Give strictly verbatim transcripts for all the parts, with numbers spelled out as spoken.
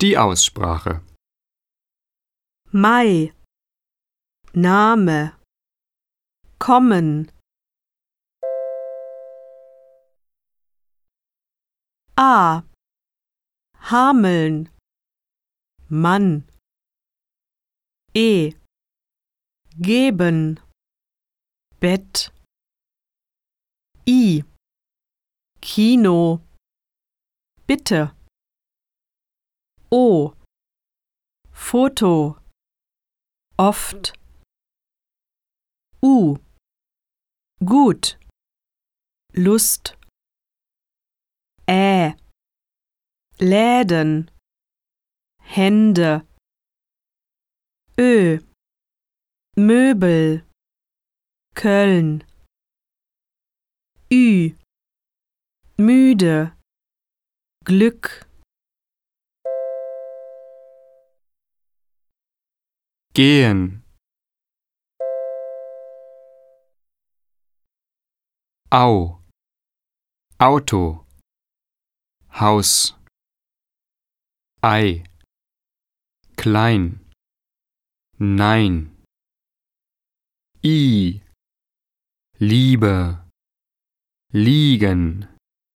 Die Aussprache. Mai, Name, kommen. A, Hameln, Mann. E, geben, Bett. I, Kino, bitte. O, Foto, oft. U, gut, Lust. Ä, Läden, Hände. Ö, Möbel, Köln. Ü, müde, Glück. Gehen. Au, Auto, Haus. Ei, klein. Nein. I, Liebe, liegen.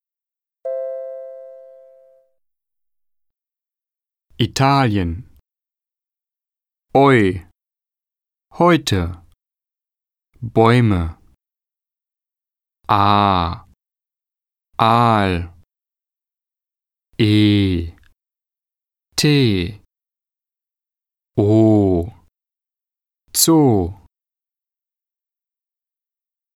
Italien. Oi, heute. Bäume. A, Aal. E, T. O, Zoo.